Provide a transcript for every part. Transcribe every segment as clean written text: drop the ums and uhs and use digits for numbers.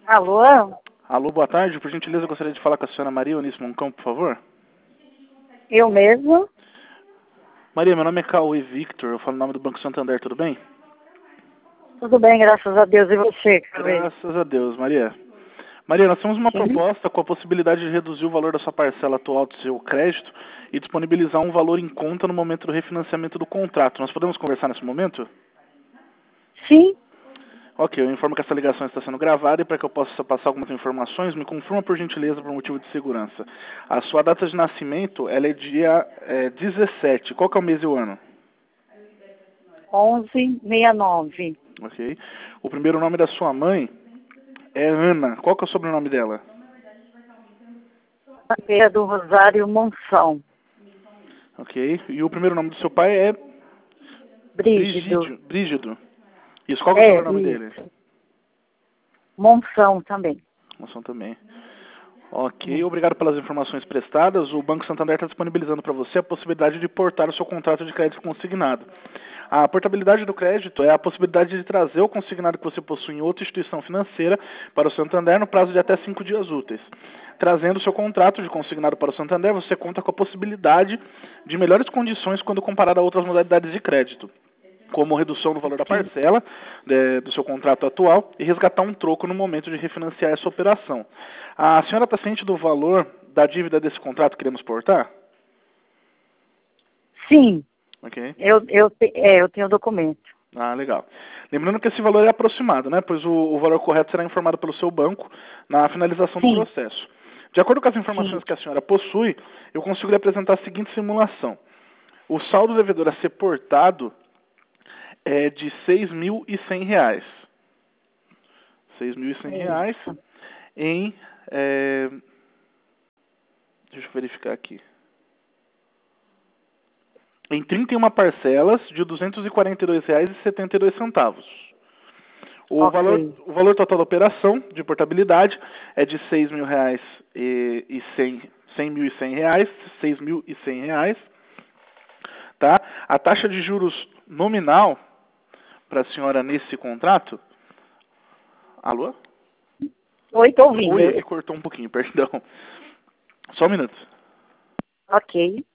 Alô? Alô, boa tarde. Por gentileza, eu gostaria de falar com a senhora Maria Eunice Moncão, por favor. Eu mesmo? Maria, meu nome é Cauê Victor, eu falo o nome do Banco Santander, tudo bem? Tudo bem, graças a Deus. E você, Cauê? Graças a Deus, Maria. Maria, nós temos uma Sim? proposta com a possibilidade de reduzir o valor da sua parcela atual do seu crédito e disponibilizar um valor em conta no momento do refinanciamento do contrato. Nós podemos conversar nesse momento? Sim? Ok, eu informo que essa ligação está sendo gravada e para que eu possa passar algumas informações, me confirma por gentileza por motivo de segurança. A sua data de nascimento, ela é dia 17. Qual que é o mês e o ano? 1169. Ok. O primeiro nome da sua mãe é Ana. Qual que é o sobrenome dela? Feira do Rosário Monção. Ok. E o primeiro nome do seu pai é Brígido. Brígido. Isso, qual que é o sobrenome dele? Isso. Monção também. Moção também. Ok, obrigado pelas informações prestadas. O Banco Santander está disponibilizando para você a possibilidade de portar o seu contrato de crédito consignado. A portabilidade do crédito é a possibilidade de trazer o consignado que você possui em outra instituição financeira para o Santander no prazo de até 5 dias úteis. Trazendo o seu contrato de consignado para o Santander, você conta com a possibilidade de melhores condições quando comparado a outras modalidades de crédito, como redução no valor da Sim. parcela do seu contrato atual e resgatar um troco no momento de refinanciar essa operação. A senhora está ciente do valor da dívida desse contrato que queremos portar? Sim. Ok. Eu tenho documento. Ah, legal. Lembrando que esse valor é aproximado, né? Pois o valor correto será informado pelo seu banco na finalização do Sim. processo. De acordo com as Sim. informações que a senhora possui, eu consigo lhe apresentar a seguinte simulação. O saldo devedor a ser portado é de R$ 6.100. R$ 6.100 Isso. em... deixa eu verificar aqui. Em 31 parcelas de R$ 242,72. O valor, Ok. o valor total da operação de portabilidade é de R$ 6.100, R$ 6.100, tá? A taxa de juros nominal para a senhora nesse contrato... Alô? Oi, tô ouvindo. Oi, aqui cortou um pouquinho, perdão. Só um minuto. Ok.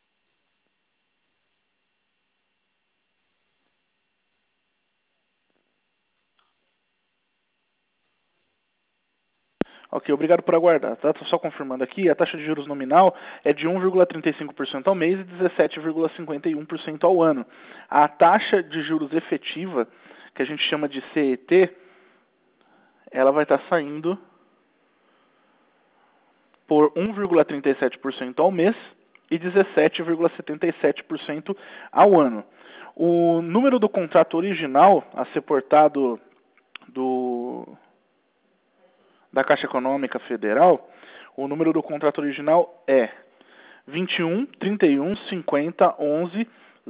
Ok, obrigado por aguardar. Tá? Tô só confirmando aqui, a taxa de juros nominal é de 1,35% ao mês e 17,51% ao ano. A taxa de juros efetiva, que a gente chama de CET, ela vai estar saindo por 1,37% ao mês e 17,77% ao ano. O número do contrato original a ser portado da Caixa Econômica Federal, o número do contrato original é 21 31 50 11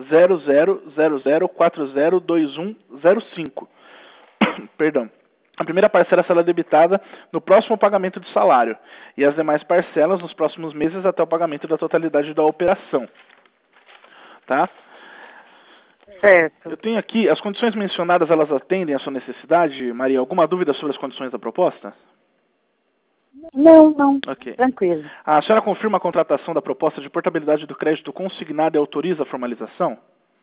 0000402105. Perdão. A primeira parcela será debitada no próximo pagamento de salário e as demais parcelas nos próximos meses até o pagamento da totalidade da operação. Tá? Certo. Eu tenho aqui, as condições mencionadas, elas atendem à sua necessidade, Maria? Alguma dúvida sobre as condições da proposta? Não. Ok. Tranquilo. A senhora confirma a contratação da proposta de portabilidade do crédito consignado e autoriza a formalização?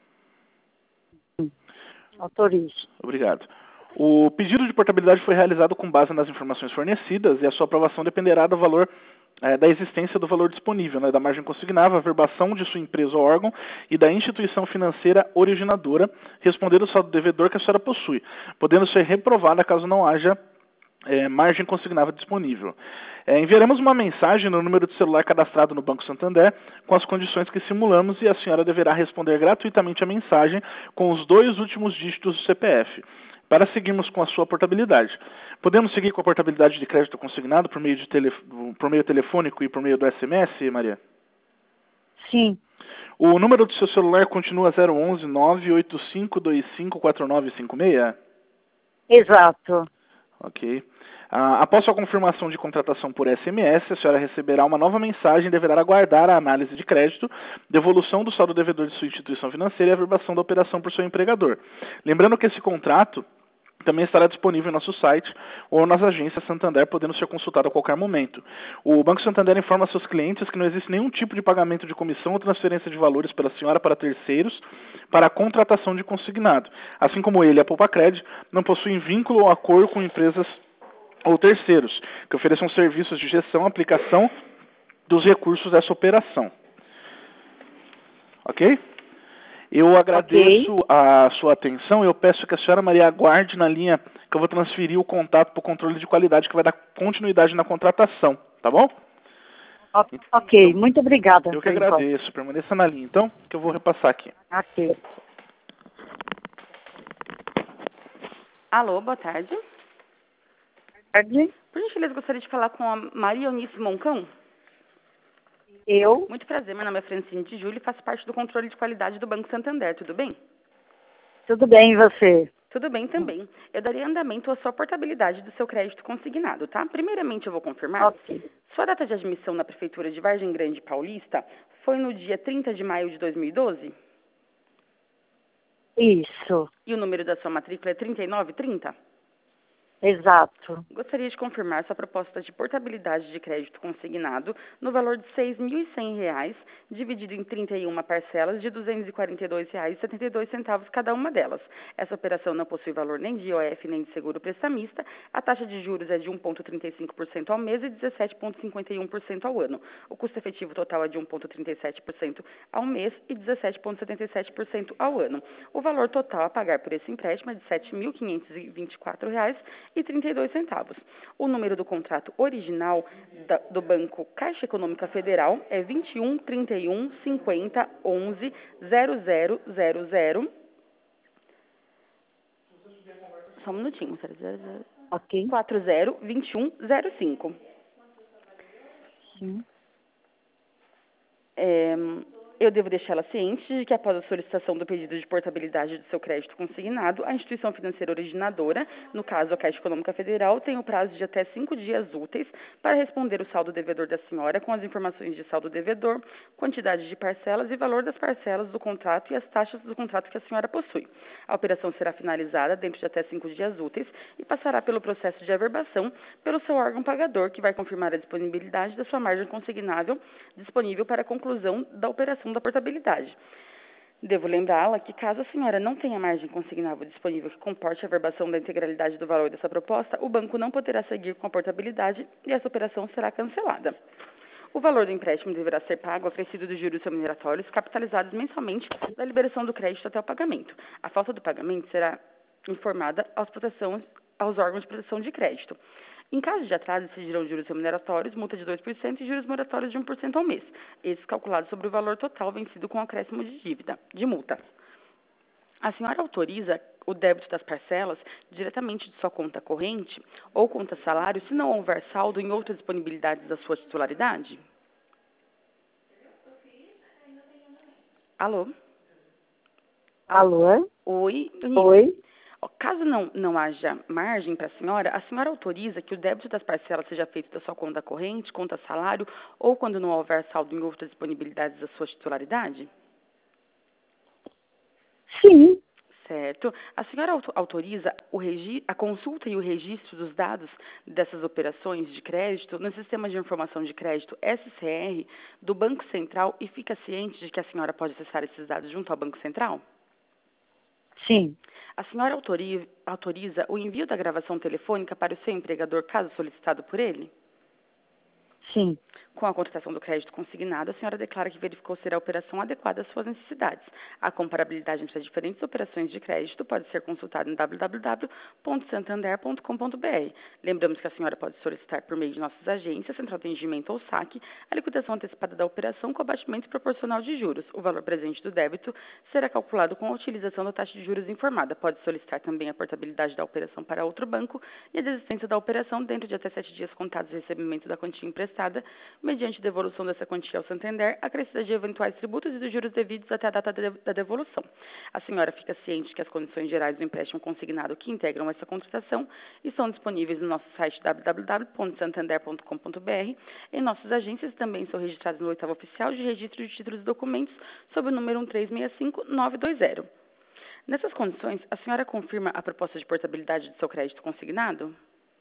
Autorize. Obrigado. O pedido de portabilidade foi realizado com base nas informações fornecidas e a sua aprovação dependerá do valor da existência do valor disponível, né, da margem consignável, a verbação de sua empresa ou órgão e da instituição financeira originadora, respondendo ao saldo devedor que a senhora possui, podendo ser reprovada caso não haja margem consignável disponível. Enviaremos uma mensagem no número de celular cadastrado no Banco Santander com as condições que simulamos e a senhora deverá responder gratuitamente a mensagem com os 2 últimos dígitos do CPF, para seguirmos com a sua portabilidade. Podemos seguir com a portabilidade de crédito consignado por meio telefônico e por meio do SMS, Maria? Sim. O número do seu celular continua 011 985254956? Exato. Ok. Após sua confirmação de contratação por SMS, a senhora receberá uma nova mensagem e deverá aguardar a análise de crédito, devolução do saldo devedor de sua instituição financeira e a verbação da operação por seu empregador. Lembrando que esse contrato Também estará disponível em nosso site ou nas agências Santander, podendo ser consultado a qualquer momento. O Banco Santander informa seus clientes que não existe nenhum tipo de pagamento de comissão ou transferência de valores pela senhora para terceiros para a contratação de consignado. Assim como ele e a Poupacred não possuem vínculo ou acordo com empresas ou terceiros que ofereçam serviços de gestão e aplicação dos recursos dessa operação. Ok? Eu agradeço a sua atenção e eu peço que a senhora Maria aguarde na linha que eu vou transferir o contato para o controle de qualidade que vai dar continuidade na contratação, tá bom? Ok, muito obrigada. Eu que agradeço. Permaneça na linha, então, que eu vou repassar aqui. Ok. Alô, boa tarde. Tarde. Por gentileza, gostaria de falar com a Maria Eunice Moncão. Eu. Muito prazer, meu nome é Francine de Júlio e faço parte do controle de qualidade do Banco Santander, tudo bem? Tudo bem, e você? Tudo bem também. Eu darei andamento à sua portabilidade do seu crédito consignado, tá? Primeiramente, eu vou confirmar. Ok. Sua data de admissão na Prefeitura de Vargem Grande Paulista foi no dia 30 de maio de 2012? Isso. E o número da sua matrícula é 3930? Exato. Gostaria de confirmar sua proposta de portabilidade de crédito consignado no valor de R$ 6.100, dividido em 31 parcelas de R$ 242,72 cada uma delas. Essa operação não possui valor nem de IOF nem de seguro prestamista. A taxa de juros é de 1,35% ao mês e 17,51% ao ano. O custo efetivo total é de 1,37% ao mês e 17,77% ao ano. O valor total a pagar por esse empréstimo é de R$ 7.524,32. O número do contrato original do Banco Caixa Econômica Federal é 21 31 50 11 0000. Só um minutinho. 0000. Ok. 402105. Sim. Eu devo deixá-la ciente de que, após a solicitação do pedido de portabilidade do seu crédito consignado, a instituição financeira originadora, no caso a Caixa Econômica Federal, tem o prazo de até 5 dias úteis para responder o saldo devedor da senhora com as informações de saldo devedor, quantidade de parcelas e valor das parcelas do contrato e as taxas do contrato que a senhora possui. A operação será finalizada dentro de até 5 dias úteis e passará pelo processo de averbação pelo seu órgão pagador, que vai confirmar a disponibilidade da sua margem consignável disponível para a conclusão da operação da portabilidade. Devo lembrá-la que, caso a senhora não tenha margem consignável disponível que comporte a averbação da integralidade do valor dessa proposta, o banco não poderá seguir com a portabilidade e essa operação será cancelada. O valor do empréstimo deverá ser pago acrescido dos juros remuneratórios capitalizados mensalmente da liberação do crédito até o pagamento. A falta do pagamento será informada aos órgãos de proteção de crédito. Em caso de atraso, incidirão juros remuneratórios, multa de 2% e juros moratórios de 1% ao mês. Esses calculados sobre o valor total vencido com acréscimo de multa. A senhora autoriza o débito das parcelas diretamente de sua conta corrente ou conta salário se não houver saldo em outras disponibilidades da sua titularidade? Alô? Alô? Oi? Oi? Caso não haja margem para a senhora autoriza que o débito das parcelas seja feito da sua conta corrente, conta salário, ou quando não houver saldo em outras disponibilidades da sua titularidade? Sim. Certo. A senhora autoriza a consulta e o registro dos dados dessas operações de crédito no Sistema de Informação de Crédito SCR do Banco Central e fica ciente de que a senhora pode acessar esses dados junto ao Banco Central? Sim. A senhora autoriza o envio da gravação telefônica para o seu empregador, caso solicitado por ele? Sim. Com a contratação do crédito consignado, a senhora declara que verificou ser a operação adequada às suas necessidades. A comparabilidade entre as diferentes operações de crédito pode ser consultada em www.santander.com.br. Lembramos que a senhora pode solicitar por meio de nossas agências, Central de Atendimento ou SAC, a liquidação antecipada da operação com abatimento proporcional de juros. O valor presente do débito será calculado com a utilização da taxa de juros informada. Pode solicitar também a portabilidade da operação para outro banco e a desistência da operação dentro de até 7 dias contados do recebimento da quantia emprestada, mediante devolução dessa quantia ao Santander, acrescida de eventuais tributos e dos juros devidos até a data da devolução. A senhora fica ciente que as condições gerais do empréstimo consignado que integram essa contratação estão disponíveis no nosso site www.santander.com.br. Em nossas agências também são registradas no 8º Oficial de Registro de Títulos e Documentos, sob o número 1365920. Nessas condições, a senhora confirma a proposta de portabilidade do seu crédito consignado?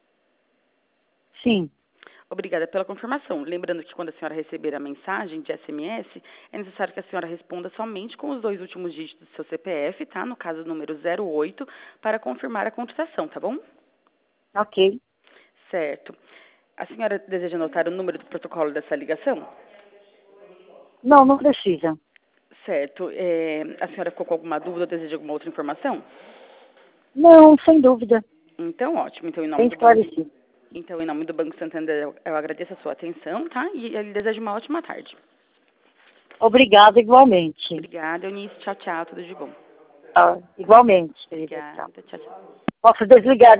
Sim. Obrigada pela confirmação. Lembrando que quando a senhora receber a mensagem de SMS, é necessário que a senhora responda somente com os 2 últimos dígitos do seu CPF, tá? No caso, o número 08, para confirmar a contratação, tá bom? Ok. Certo. A senhora deseja anotar o número do protocolo dessa ligação? Não, não precisa. Certo. A senhora ficou com alguma dúvida ou deseja alguma outra informação? Não, sem dúvida. Então, ótimo. Então, Bem esclarecido. em nome do Banco Santander, eu agradeço a sua atenção, tá? E eu lhe desejo uma ótima tarde. Obrigada igualmente. Obrigada, Eunice. Tchau, tchau. Tudo de bom. Igualmente, querida. Obrigada. Tchau, tchau. Posso desligar?